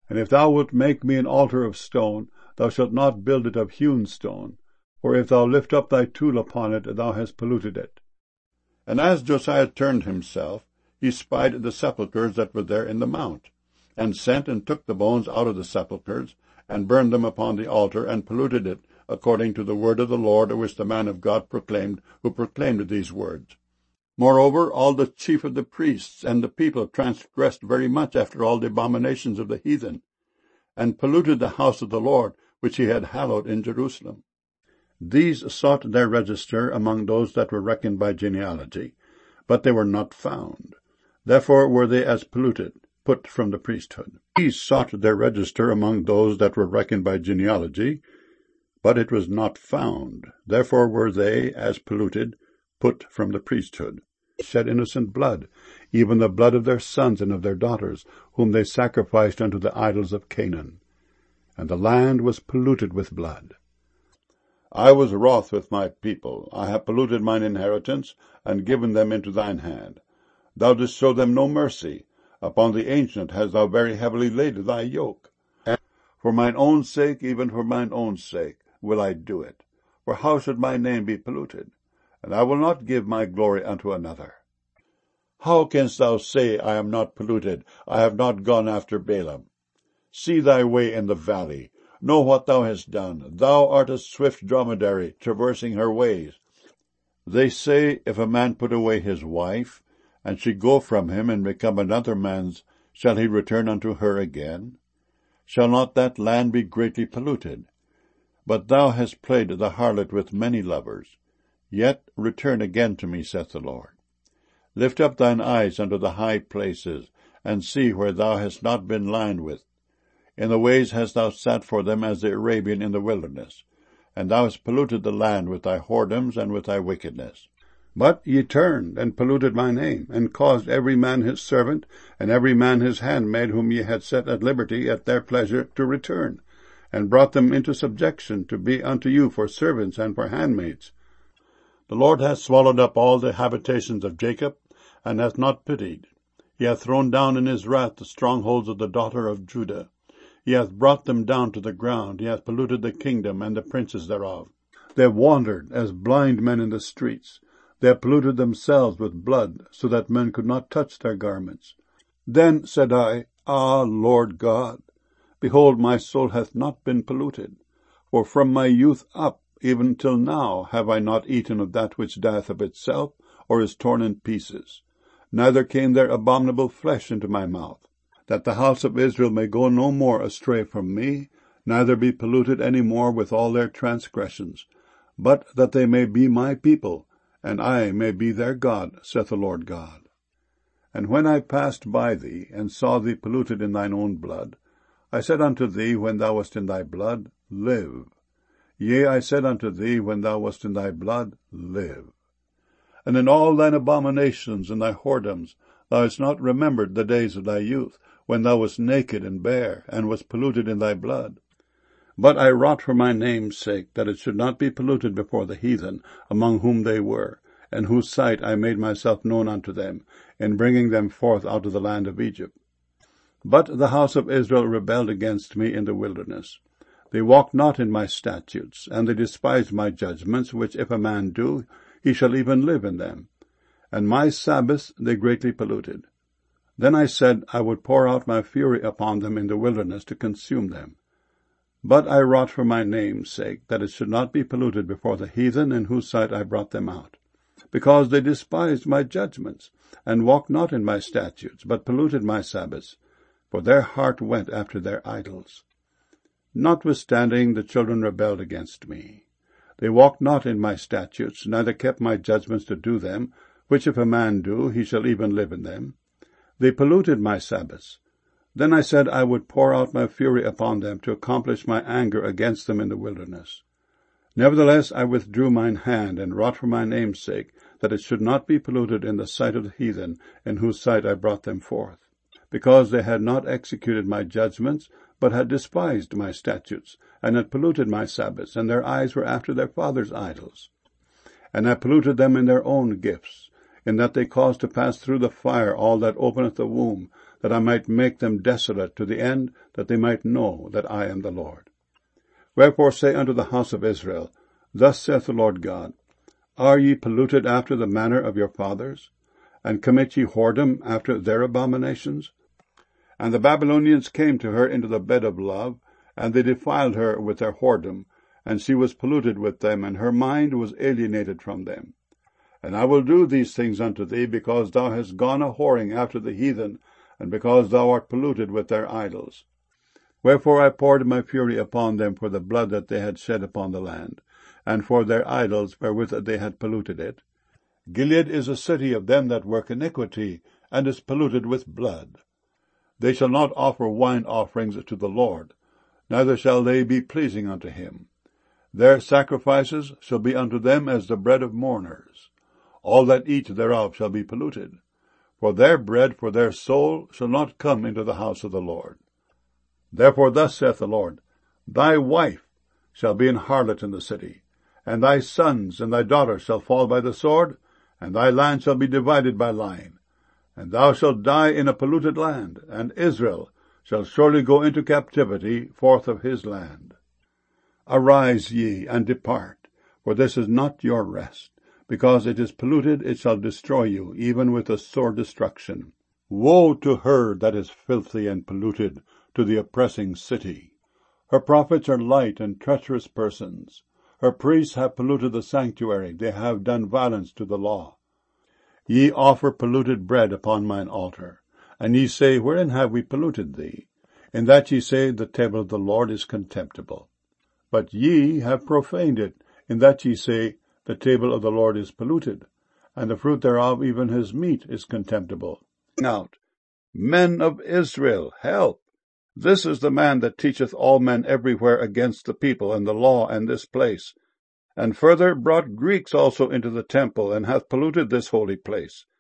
And if thou wilt make me an altar of stone, thou shalt not build it of hewn stone. For if thou lift up thy tool upon it, thou hast polluted it. And as Josiah turned himself, he spied the sepulchres that were there in the mount, and sent and took the bones out of the sepulchres, and burned them upon the altar, and polluted it, according to the word of the Lord, which the man of God proclaimed, who proclaimed these words. Moreover, all the chief of the priests and the people transgressed very much after all the abominations of the heathen, and polluted the house of the Lord, which he had hallowed in Jerusalem. These sought their register among those that were reckoned by genealogy, but they were not found. Therefore were they as polluted, put from the priesthood. These sought their register among those that were reckoned by genealogy, but it was not found. Therefore were they as polluted, put from the priesthood. Shed innocent blood, even the blood of their sons and of their daughters, whom they sacrificed unto the idols of Canaan. And the land was polluted with blood. I was wroth with my people. I have polluted mine inheritance, and given them into thine hand. Thou didst show them no mercy. Upon the ancient hast thou very heavily laid thy yoke. And for mine own sake, even for mine own sake, will I do it. For how should my name be polluted? And I will not give my glory unto another. How canst thou say, I am not polluted, I have not gone after Balaam? See thy way in the valley. Know what thou hast done. Thou art a swift dromedary, traversing her ways. They say, if a man put away his wife, and she go from him, and become another man's, shall he return unto her again? Shall not that land be greatly polluted? But thou hast played the harlot with many lovers. Yet return again to me, saith the Lord. Lift up thine eyes unto the high places, and see where thou hast not been lined with. In the ways hast thou sat for them as the Arabian in the wilderness, and thou hast polluted the land with thy whoredoms and with thy wickedness. But ye turned, and polluted my name, and caused every man his servant, and every man his handmaid, whom ye had set at liberty at their pleasure, to return, and brought them into subjection, to be unto you for servants and for handmaids. The Lord hath swallowed up all the habitations of Jacob, and hath not pitied. He hath thrown down in his wrath the strongholds of the daughter of Judah. He hath brought them down to the ground. He hath polluted the kingdom and the princes thereof. They have wandered as blind men in the streets. They have polluted themselves with blood, so that men could not touch their garments. Then said I, Ah, Lord God, behold, my soul hath not been polluted. For from my youth up, even till now, have I not eaten of that which dieth of itself, or is torn in pieces. Neither came there abominable flesh into my mouth, that the house of Israel may go no more astray from me, neither be polluted any more with all their transgressions, but that they may be my people, and I may be their God, saith the Lord God. And when I passed by thee, and saw thee polluted in thine own blood, I said unto thee when thou wast in thy blood, Live. Yea, I said unto thee when thou wast in thy blood, Live. And in all thine abominations and thy whoredoms thou hast not remembered the days of thy youth, when thou wast naked and bare, and wast polluted in thy blood. But I wrought for my name's sake, that it should not be polluted before the heathen, among whom they were, in whose sight I made myself known unto them, in bringing them forth out of the land of Egypt. But the house of Israel rebelled against me in the wilderness. They walked not in my statutes, and they despised my judgments, which if a man do, he shall even live in them. And my Sabbaths they greatly polluted. Then I said, I would pour out my fury upon them in the wilderness to consume them. But I wrought for my name's sake, that it should not be polluted before the heathen, in whose sight I brought them out. Because they despised my judgments, and walked not in my statutes, but polluted my Sabbaths, for their heart went after their idols. Notwithstanding, the children rebelled against me. They walked not in my statutes, neither kept my judgments to do them, which if a man do, he shall even live in them. They polluted my Sabbaths. Then I said I would pour out my fury upon them, to accomplish my anger against them in the wilderness. Nevertheless I withdrew mine hand, and wrought for my name's sake, that it should not be polluted in the sight of the heathen, in whose sight I brought them forth. Because they had not executed my judgments, but had despised my statutes, and had polluted my Sabbaths, and their eyes were after their fathers' idols. And I polluted them in their own gifts, in that they caused to pass through the fire all that openeth the womb, that I might make them desolate, to the end that they might know that I am the Lord. Wherefore say unto the house of Israel, Thus saith the Lord God, Are ye polluted after the manner of your fathers? And commit ye whoredom after their abominations? And the Babylonians came to her into the bed of love, and they defiled her with their whoredom, and she was polluted with them, and her mind was alienated from them. And I will do these things unto thee, because thou hast gone a whoring after the heathen, and because thou art polluted with their idols. Wherefore I poured my fury upon them for the blood that they had shed upon the land, and for their idols wherewith they had polluted it. Gilead is a city of them that work iniquity, and is polluted with blood. They shall not offer wine offerings to the Lord, neither shall they be pleasing unto him. Their sacrifices shall be unto them as the bread of mourners. All that eat thereof shall be polluted. For their bread for their soul shall not come into the house of the Lord. Therefore thus saith the Lord, Thy wife shall be an harlot in the city, and thy sons and thy daughters shall fall by the sword, and thy land shall be divided by lying. And thou shalt die in a polluted land, and Israel shall surely go into captivity forth of his land. Arise ye, and depart, for this is not your rest. Because it is polluted, it shall destroy you, even with a sore destruction. Woe to her that is filthy and polluted, to the oppressing city! Her prophets are light and treacherous persons. Her priests have polluted the sanctuary, they have done violence to the law. Ye offer polluted bread upon mine altar, and ye say, Wherein have we polluted thee? In that ye say, The table of the Lord is contemptible. But ye have profaned it, in that ye say, The table of the Lord is polluted, and the fruit thereof, even his meat, is contemptible. Out, men of Israel, help! This is the man that teacheth all men everywhere against the people and the law and this place, and further brought Greeks also into the temple, and hath polluted this holy place.